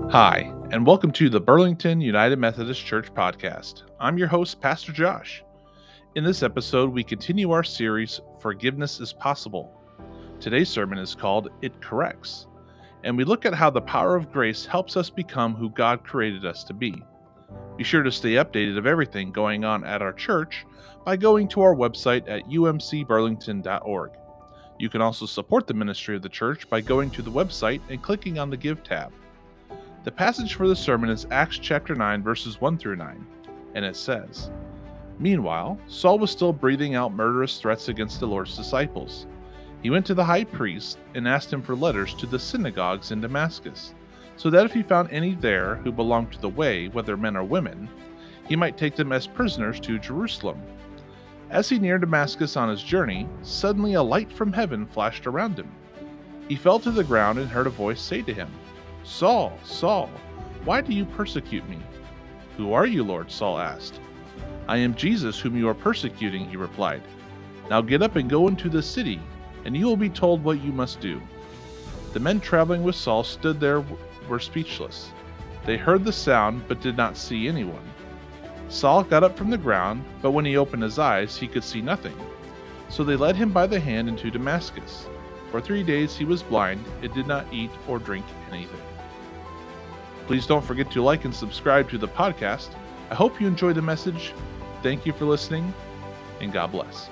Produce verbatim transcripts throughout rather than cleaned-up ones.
Hi, and welcome to the Burlington United Methodist Church podcast. I'm your host, Pastor Josh. In this episode, we continue our series, Forgiveness is Possible. Today's sermon is called It Corrects, and we look at how the power of grace helps us become who God created us to be. Be sure to stay updated of everything going on at our church by going to our website at u m c burlington dot org. You can also support the ministry of the church by going to the website and clicking on the Give tab. The passage for the sermon is Acts chapter nine, verses one through nine, and it says, Meanwhile, Saul was still breathing out murderous threats against the Lord's disciples. He went to the high priest and asked him for letters to the synagogues in Damascus, so that if he found any there who belonged to the way, whether men or women, he might take them as prisoners to Jerusalem. As he neared Damascus on his journey, suddenly a light from heaven flashed around him. He fell to the ground and heard a voice say to him, Saul, Saul, why do you persecute me? Who are you, Lord? Saul asked. I am Jesus whom you are persecuting, he replied. Now get up and go into the city, and you will be told what you must do. The men traveling with Saul stood there were speechless. They heard the sound, but did not see anyone. Saul got up from the ground, but when he opened his eyes, he could see nothing. So they led him by the hand into Damascus. For three days he was blind and did not eat or drink anything. Please don't forget to like and subscribe to the podcast. I hope you enjoy the message. Thank you for listening, and God bless.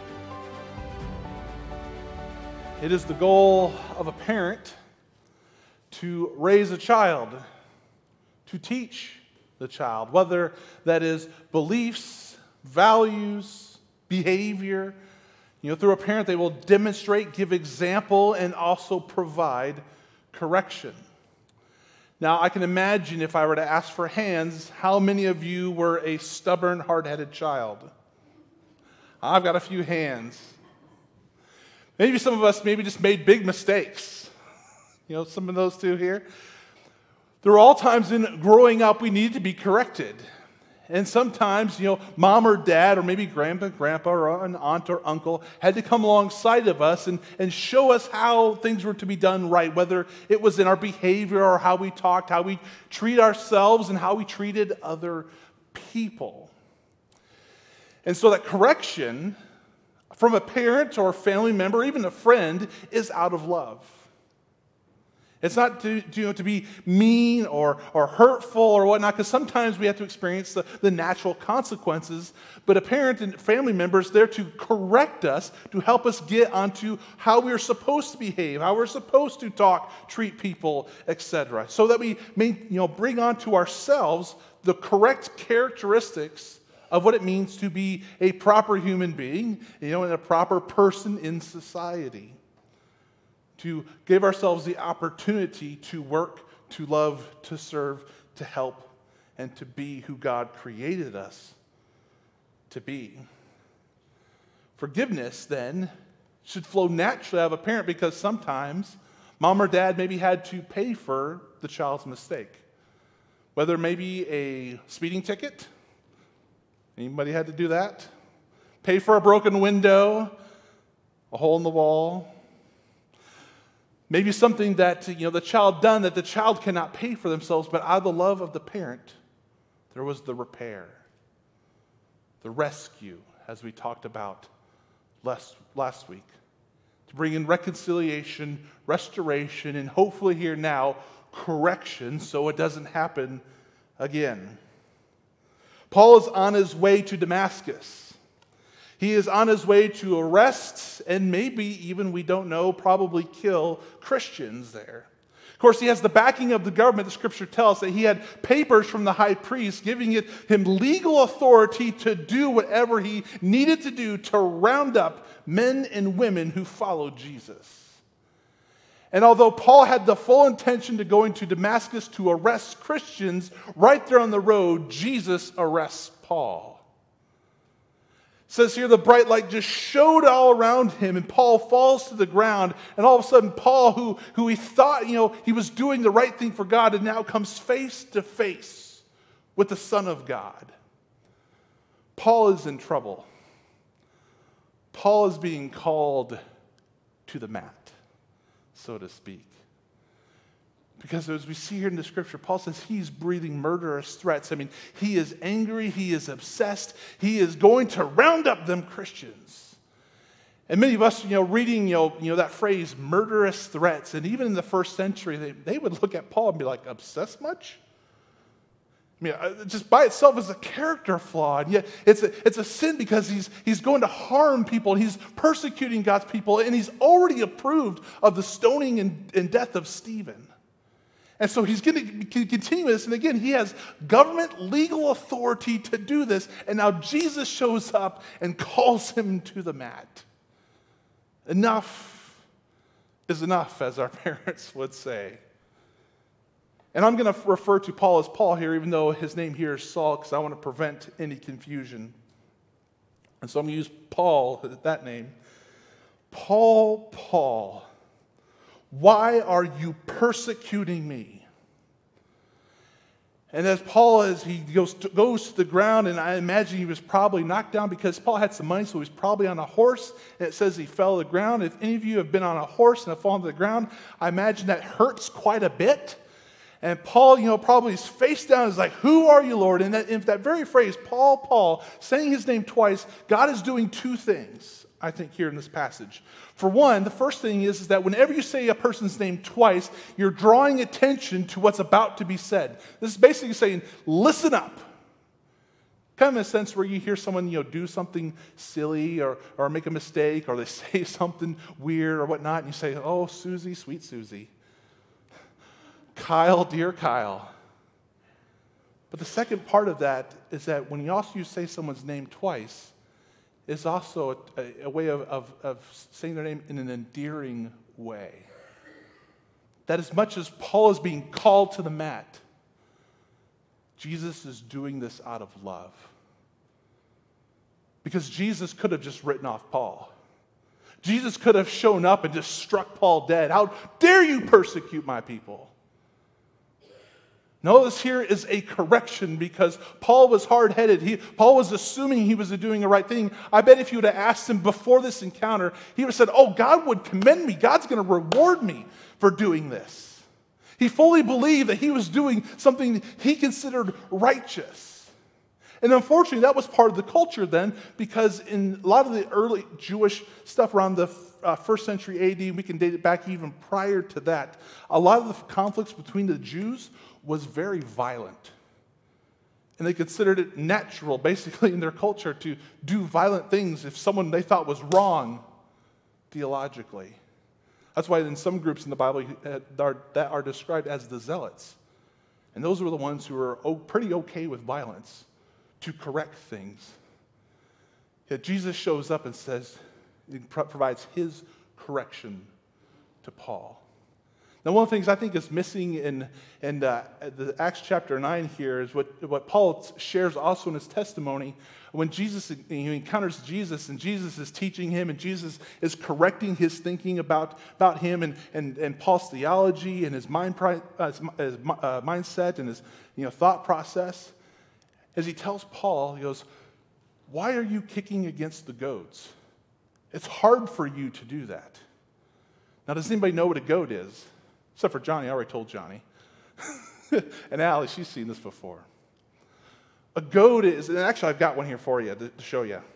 It is the goal of a parent to raise a child, to teach the child, whether that is beliefs, values, behavior. You know, through a parent, they will demonstrate, give example, and also provide correction. Now, I can imagine if I were to ask for hands, how many of you were a stubborn, hard-headed child? I've got a few hands. Maybe some of us maybe just made big mistakes. You know, some of those two here. There were all times in growing up we needed to be corrected. And sometimes, you know, mom or dad or maybe grandpa, grandpa or an aunt or uncle had to come alongside of us and, and show us how things were to be done right, whether it was in our behavior or how we talked, how we treat ourselves and how we treated other people. And so that correction from a parent or a family member, even a friend, is out of love. It's not to, to, you know, to be mean or, or hurtful or whatnot, because sometimes we have to experience the, the natural consequences. But a parent and family member is there to correct us, to help us get onto how we're supposed to behave, how we're supposed to talk, treat people, et cetera, so that we may you know, bring onto ourselves the correct characteristics of what it means to be a proper human being, you know, and a proper person in society. To give ourselves the opportunity to work, to love, to serve, to help, and to be who God created us to be. Forgiveness, then, should flow naturally out of a parent because sometimes mom or dad maybe had to pay for the child's mistake. Whether maybe a speeding ticket, anybody had to do that? Pay for a broken window, a hole in the wall. Maybe something that you know the child done that the child cannot pay for themselves, but out of the love of the parent, there was the repair, the rescue, as we talked about last, last week, to bring in reconciliation, restoration, and hopefully here now, correction so it doesn't happen again. Paul is on his way to Damascus. He is on his way to arrest and maybe even, we don't know, probably kill Christians there. Of course, he has the backing of the government. The scripture tells that he had papers from the high priest giving it, him legal authority to do whatever he needed to do to round up men and women who followed Jesus. And although Paul had the full intention to go into Damascus to arrest Christians, right there on the road, Jesus arrests Paul. It says here the bright light just showed all around him, and Paul falls to the ground, and all of a sudden Paul, who, who he thought you know he was doing the right thing for God, and now comes face to face with the Son of God. Paul is in trouble. Paul is being called to the mat, so to speak. Because as we see here in the scripture, Paul says he's breathing murderous threats. I mean, he is angry, he is obsessed, he is going to round up them Christians. And many of us, you know, reading, you know, you know that phrase, murderous threats, and even in the first century, they, they would look at Paul and be like, obsessed much? I mean, just by itself is a character flaw, and yet it's a, it's a sin because he's, he's going to harm people, he's persecuting God's people, and he's already approved of the stoning and, and death of Stephen. And so he's going to continue this, and again, he has government legal authority to do this, and now Jesus shows up and calls him to the mat. Enough is enough, as our parents would say. And I'm going to refer to Paul as Paul here, even though his name here is Saul, because I want to prevent any confusion. And so I'm going to use Paul, that name. Paul, Paul, why are you persecuting me? And as Paul, as he goes to, goes to the ground, and I imagine he was probably knocked down because Paul had some money, so he was probably on a horse. And it says he fell to the ground. If any of you have been on a horse and have fallen to the ground, I imagine that hurts quite a bit. And Paul, you know, probably is face down, is like, who are you, Lord? And that, in that very phrase, Paul, Paul, saying his name twice, God is doing two things, I think, here in this passage. For one, the first thing is, is that whenever you say a person's name twice, you're drawing attention to what's about to be said. This is basically saying, listen up. Kind of in a sense where you hear someone, you know, do something silly or, or make a mistake, or they say something weird or whatnot, and you say, oh, Susie, sweet Susie. Kyle, dear Kyle. But the second part of that is that when you also say someone's name twice, it's also a, a, a way of, of, of saying their name in an endearing way. That as much as Paul is being called to the mat, Jesus is doing this out of love. Because Jesus could have just written off Paul. Jesus could have shown up and just struck Paul dead. How dare you persecute my people? Notice here is a correction because Paul was hard-headed. He, Paul was assuming he was doing the right thing. I bet if you would have asked him before this encounter, he would have said, oh, God would commend me. God's going to reward me for doing this. He fully believed that he was doing something he considered righteous. And unfortunately, that was part of the culture then, because in a lot of the early Jewish stuff around the uh, first century A D, we can date it back even prior to that, a lot of the conflicts between the Jews was very violent. And they considered it natural, basically, in their culture to do violent things if someone they thought was wrong theologically. That's why in some groups in the Bible that are described as the zealots. And those were the ones who were pretty okay with violence to correct things. Yet Jesus shows up and says, he provides his correction to Paul. Now, one of the things I think is missing in, in uh, the Acts chapter nine here is what, what Paul shares also in his testimony. When Jesus he encounters Jesus, and Jesus is teaching him, and Jesus is correcting his thinking about, about him and, and, and Paul's theology and his, mind, uh, his, his uh, mindset and his you know, thought process. As he tells Paul, he goes, why are you kicking against the goads? It's hard for you to do that. Now, does anybody know what a goad is? Except for Johnny, I already told Johnny. And Allie, she's seen this before. A goad is, and actually I've got one here for you to, to show you.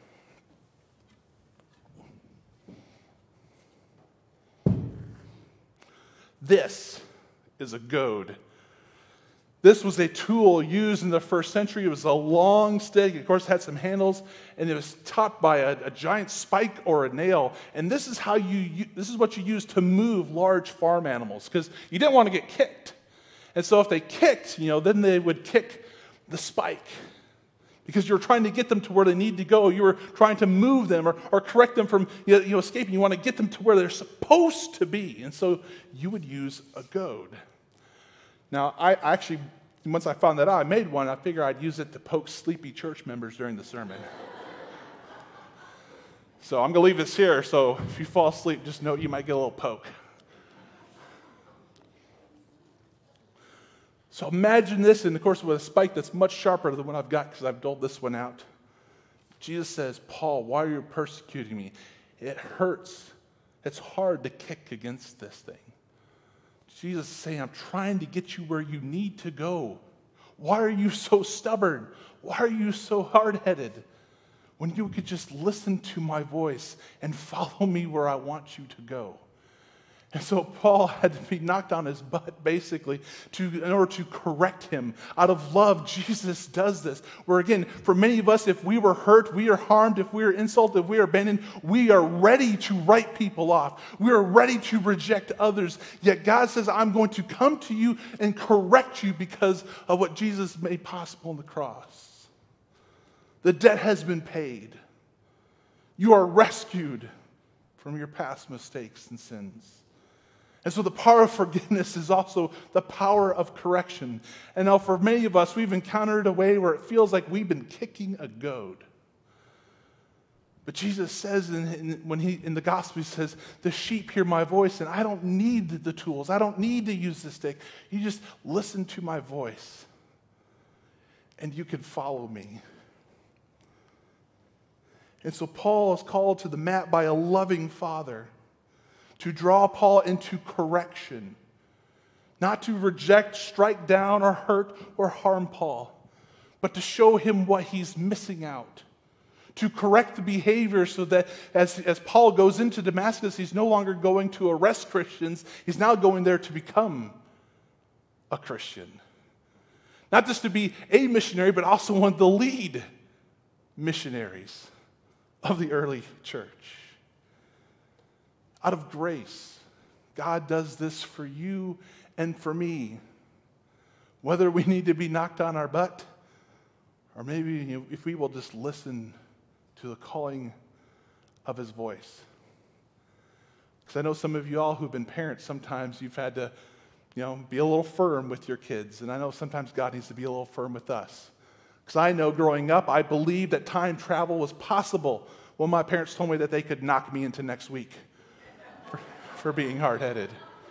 This is a goad. This was a tool used in the first century. It was a long stick. Of course, it had some handles, and it was topped by a, a giant spike or a nail. And this is how you. This is what you use to move large farm animals, because you didn't want to get kicked. And so, if they kicked, you know, then they would kick the spike, because you were trying to get them to where they need to go. You were trying to move them or, or correct them from you know, you know, escaping. You want to get them to where they're supposed to be, and so you would use a goad. Now, I actually, once I found that out, I made one. I figured I'd use it to poke sleepy church members during the sermon. So I'm going to leave this here, so if you fall asleep, just know you might get a little poke. So imagine this, and of course with a spike that's much sharper than the one I've got because I've doled this one out. Jesus says, Paul, why are you persecuting me? It hurts. It's hard to kick against this thing. Jesus is saying, I'm trying to get you where you need to go. Why are you so stubborn? Why are you so hard-headed? When you could just listen to my voice and follow me where I want you to go. And so Paul had to be knocked on his butt, basically, to, in order to correct him. Out of love, Jesus does this. Where again, for many of us, if we were hurt, we are harmed, if we are insulted, if we are abandoned, we are ready to write people off. We are ready to reject others. Yet God says, I'm going to come to you and correct you because of what Jesus made possible on the cross. The debt has been paid. You are rescued from your past mistakes and sins. And so the power of forgiveness is also the power of correction. And now for many of us, we've encountered a way where it feels like we've been kicking a goad. But Jesus says in, in, when he in the gospel, he says, the sheep hear my voice, and I don't need the tools. I don't need to use the stick. You just listen to my voice, and you can follow me. And so Paul is called to the mat by a loving father to draw Paul into correction, not to reject, strike down, or hurt, or harm Paul, but to show him what he's missing out, to correct the behavior so that as, as Paul goes into Damascus, he's no longer going to arrest Christians, he's now going there to become a Christian. Not just to be a missionary, but also one of the lead missionaries of the early church. Out of grace, God does this for you and for me. Whether we need to be knocked on our butt, or maybe you know, if we will just listen to the calling of his voice. Because I know some of you all who've been parents, sometimes you've had to you know, be a little firm with your kids. And I know sometimes God needs to be a little firm with us. Because I know growing up, I believed that time travel was possible when my parents told me that they could knock me into next week for being hard-headed.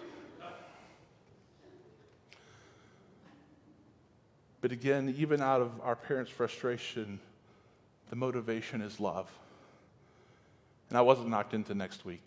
But again, even out of our parents' frustration, the motivation is love. And I wasn't knocked into next week.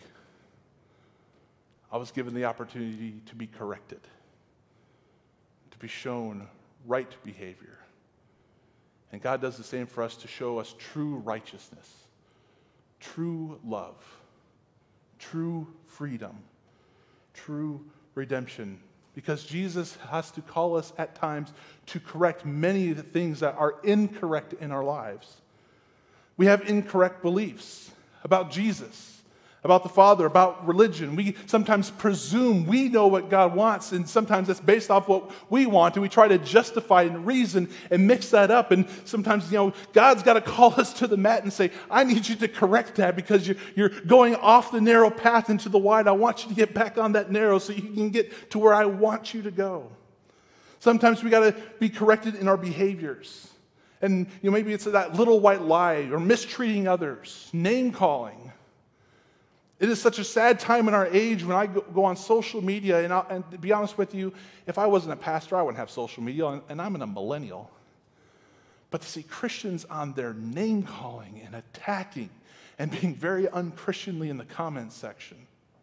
I was given the opportunity to be corrected, to be shown right behavior. And God does the same for us to show us true righteousness, true love, true freedom, true redemption. Because Jesus has to call us at times to correct many of the things that are incorrect in our lives. We have incorrect beliefs about Jesus, about the Father, about religion. We sometimes presume we know what God wants, and sometimes it's based off what we want, and we try to justify and reason and mix that up. And sometimes, you know, God's got to call us to the mat and say, I need you to correct that because you're, you're going off the narrow path into the wide. I want you to get back on that narrow so you can get to where I want you to go. Sometimes we got to be corrected in our behaviors. And, you know, maybe it's that little white lie or mistreating others, name-calling. It is such a sad time in our age when I go, go on social media, and, I'll, and to be honest with you, if I wasn't a pastor, I wouldn't have social media, and, and I'm a millennial. But to see Christians on their name-calling and attacking and being very unchristianly in the comments section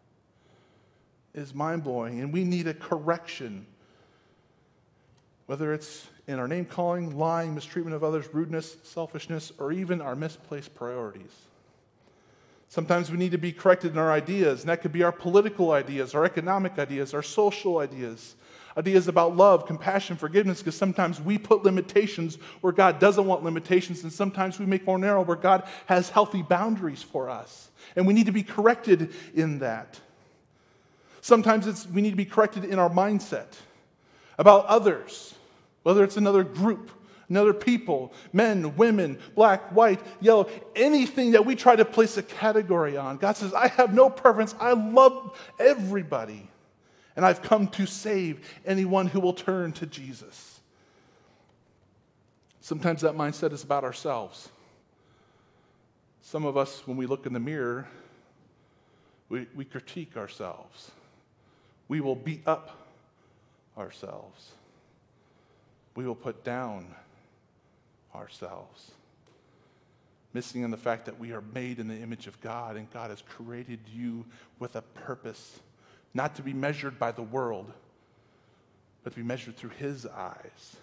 is mind-blowing, and we need a correction. Whether it's in our name-calling, lying, mistreatment of others, rudeness, selfishness, or even our misplaced priorities. Sometimes we need to be corrected in our ideas, and that could be our political ideas, our economic ideas, our social ideas, ideas about love, compassion, forgiveness, because sometimes we put limitations where God doesn't want limitations, and sometimes we make more narrow where God has healthy boundaries for us, and we need to be corrected in that. Sometimes it's, we need to be corrected in our mindset about others, whether it's another group, another people, men, women, black, white, yellow, anything that we try to place a category on. God says, I have no preference. I love everybody. And I've come to save anyone who will turn to Jesus. Sometimes that mindset is about ourselves. Some of us, when we look in the mirror, we, we critique ourselves. We will beat up ourselves. We will put down ourselves, missing in the fact that we are made in the image of God, and God has created you with a purpose not to be measured by the world, but to be measured through his eyes.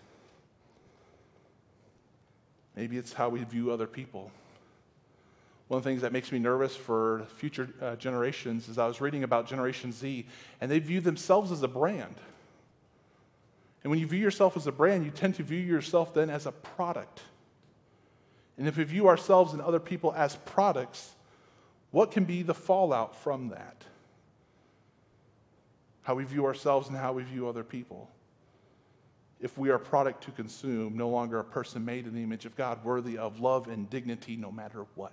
Maybe it's how we view other people. One of the things that makes me nervous for future uh, generations is I was reading about Generation Z, and they view themselves as a brand. And when you view yourself as a brand, you tend to view yourself then as a product. And if we view ourselves and other people as products, what can be the fallout from that? How we view ourselves and how we view other people. If we are a product to consume, no longer a person made in the image of God, worthy of love and dignity no matter what.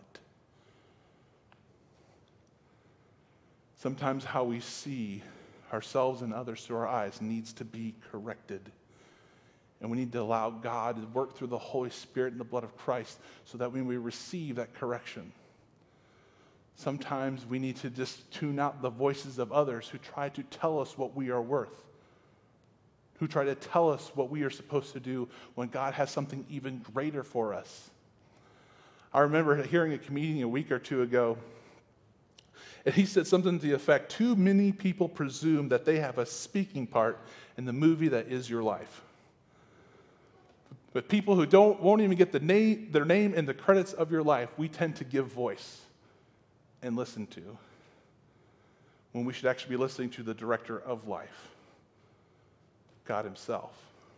Sometimes how we see ourselves and others through our eyes needs to be corrected. And we need to allow God to work through the Holy Spirit and the blood of Christ so that when we receive that correction, sometimes we need to just tune out the voices of others who try to tell us what we are worth, who try to tell us what we are supposed to do when God has something even greater for us. I remember hearing a comedian a week or two ago, and he said something to the effect, too many people presume that they have a speaking part in the movie that is your life. But people who don't won't even get the name, their name in the credits of your life, we tend to give voice and listen to, when we should actually be listening to the director of life, God himself.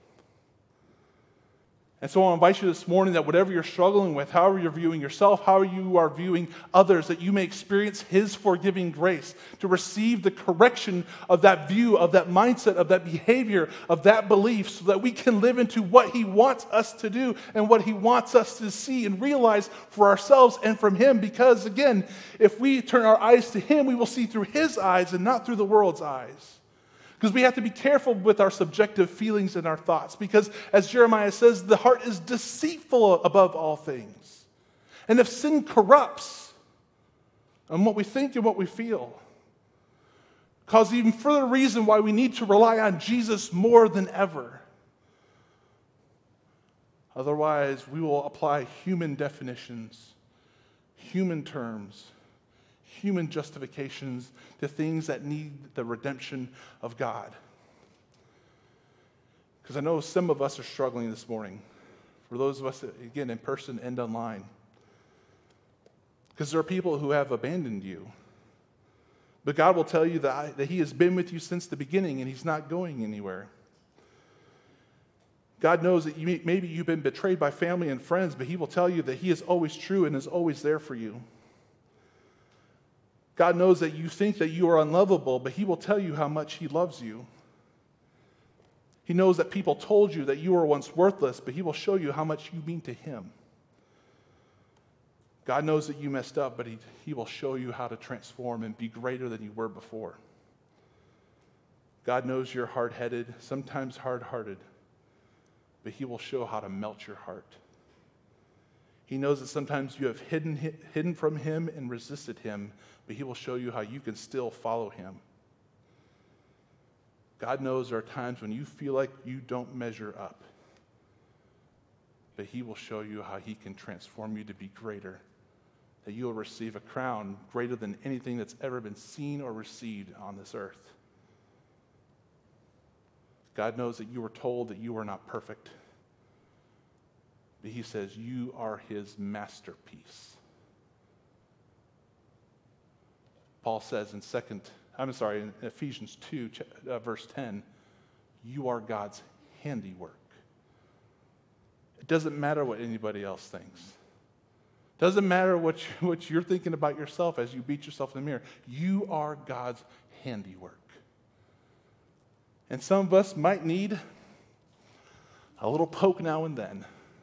And so I invite you this morning that whatever you're struggling with, however you're viewing yourself, how you are viewing others, that you may experience his forgiving grace, to receive the correction of that view, of that mindset, of that behavior, of that belief, so that we can live into what he wants us to do and what he wants us to see and realize for ourselves and from him. Because again, if we turn our eyes to him, we will see through his eyes and not through the world's eyes. Because we have to be careful with our subjective feelings and our thoughts. Because as Jeremiah says, the heart is deceitful above all things. And if sin corrupts on what we think and what we feel, cause even further reason why we need to rely on Jesus more than ever. Otherwise, we will apply human definitions, human terms, human justifications to things that need the redemption of God. Because I know some of us are struggling this morning. For those of us, again, in person and online. Because there are people who have abandoned you. But God will tell you that, I, that he has been with you since the beginning and he's not going anywhere. God knows that you, maybe you've been betrayed by family and friends, but he will tell you that he is always true and is always there for you. God knows that you think that you are unlovable, but he will tell you how much he loves you. He knows that people told you that you were once worthless, but he will show you how much you mean to him. God knows that you messed up, but he, he will show you how to transform and be greater than you were before. God knows you're hard-headed, sometimes hard-hearted, but he will show how to melt your heart. He knows that sometimes you have hidden, hidden from him and resisted him, but he will show you how you can still follow him. God knows there are times when you feel like you don't measure up, but he will show you how he can transform you to be greater, that you will receive a crown greater than anything that's ever been seen or received on this earth. God knows that you were told that you are not perfect, but he says you are his masterpiece. Paul says in second, I'm sorry, in Ephesians two, uh, verse ten, you are God's handiwork. It doesn't matter what anybody else thinks. It doesn't matter what, you, what you're thinking about yourself as you beat yourself in the mirror. You are God's handiwork. And some of us might need a little poke now and then.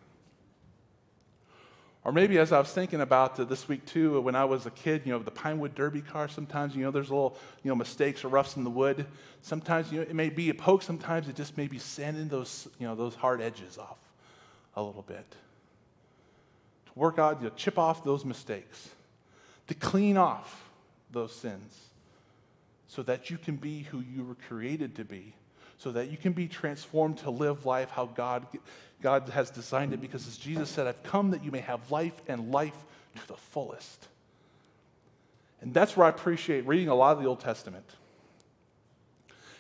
Or maybe as I was thinking about uh, this week too, when I was a kid, you know, the Pinewood Derby car, sometimes, you know, there's little, you know, mistakes or roughs in the wood. Sometimes, you know, it may be a poke, sometimes it just may be sanding those, you know, those hard edges off a little bit. To work out, you know, chip off those mistakes. To clean off those sins. So that you can be who you were created to be. So that you can be transformed to live life how God, God has designed it. Because as Jesus said, I've come that you may have life and life to the fullest. And that's where I appreciate reading a lot of the Old Testament.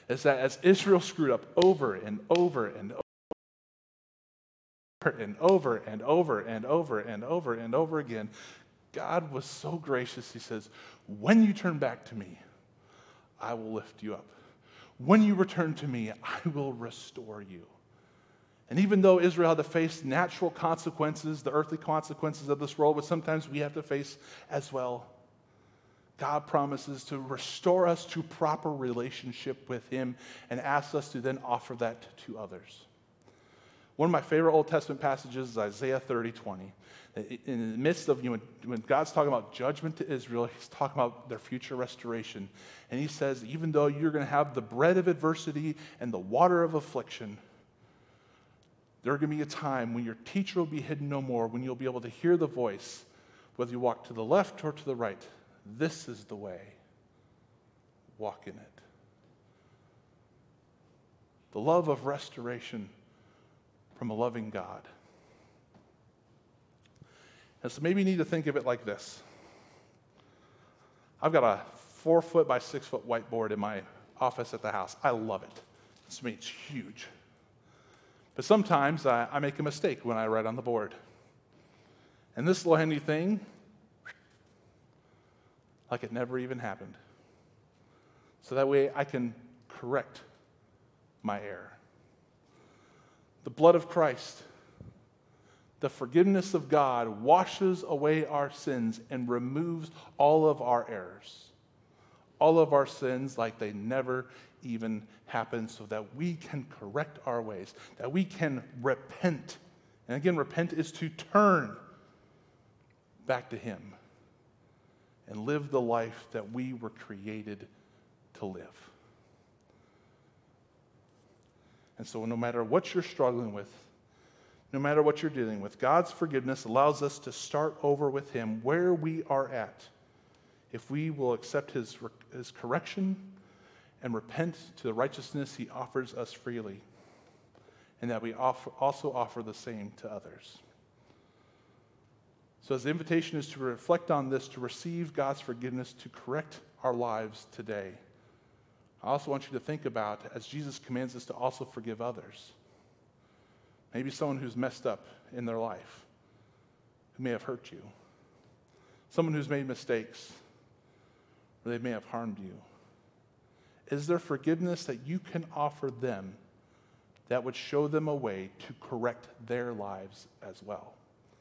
is that as Israel screwed up over and over and over, and over and over and over and over and over again, God was so gracious. He says, when you turn back to me, I will lift you up. When you return to me, I will restore you. And even though Israel had to face natural consequences, the earthly consequences of this world, which sometimes we have to face as well, God promises to restore us to proper relationship with him and asks us to then offer that to others. One of my favorite Old Testament passages is Isaiah thirty twenty. In the midst of, you know, when God's talking about judgment to Israel, he's talking about their future restoration. And he says, even though you're going to have the bread of adversity and the water of affliction, there's going to be a time when your teacher will be hidden no more, when you'll be able to hear the voice, whether you walk to the left or to the right. This is the way. Walk in it. The love of restoration from a loving God. And so maybe you need to think of it like this. I've got a four foot by six foot whiteboard in my office at the house. I love it. To me, it's huge. But sometimes I, I make a mistake when I write on the board. And this little handy thing, like it never even happened. So that way I can correct my error. The blood of Christ, the forgiveness of God washes away our sins and removes all of our errors, all of our sins like they never even happened, so that we can correct our ways, that we can repent. And again, repent is to turn back to him and live the life that we were created to live. And so no matter what you're struggling with, no matter what you're dealing with, God's forgiveness allows us to start over with him where we are at, if we will accept his, his correction and repent to the righteousness he offers us freely, and that we offer, also offer the same to others. So as the invitation is to reflect on this, to receive God's forgiveness, to correct our lives today, I also want you to think about, as Jesus commands us to also forgive others. Maybe someone who's messed up in their life, who may have hurt you. Someone who's made mistakes, or they may have harmed you. Is there forgiveness that you can offer them that would show them a way to correct their lives as well?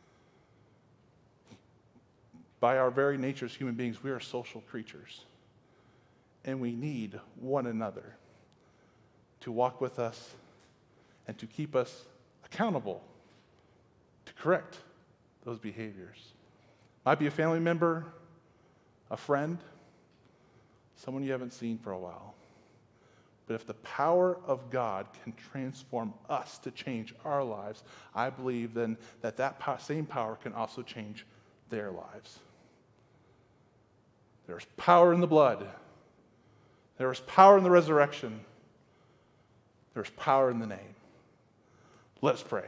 By our very nature as human beings, we are social creatures. And we need one another to walk with us and to keep us accountable, to correct those behaviors. Might be a family member, a friend, someone you haven't seen for a while. But if the power of God can transform us to change our lives, I believe then that that same power can also change their lives. There's power in the blood. There is power in the resurrection. There's power in the name. Let's pray.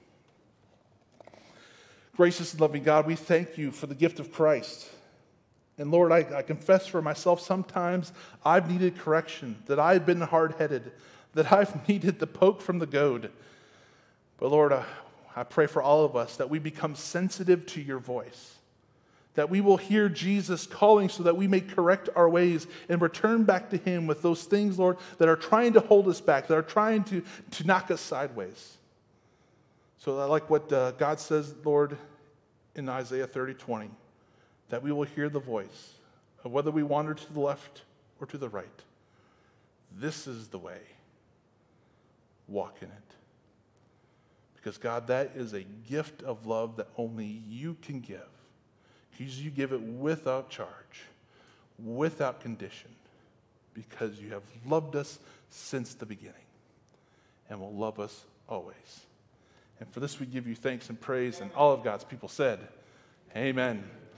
Gracious and loving God, we thank you for the gift of Christ. And Lord, I, I confess for myself, sometimes I've needed correction, that I've been hard-headed, that I've needed the poke from the goad. But Lord, I, I pray for all of us that we become sensitive to your voice, that we will hear Jesus calling so that we may correct our ways and return back to him with those things, Lord, that are trying to hold us back, that are trying to, to knock us sideways. So I like what uh, God says, Lord, in Isaiah thirty twenty, that we will hear the voice of whether we wander to the left or to the right. This is the way. Walk in it. Because God, that is a gift of love that only you can give. Because you give it without charge, without condition, because you have loved us since the beginning and will love us always. And for this we give you thanks and praise, and all of God's people said, amen.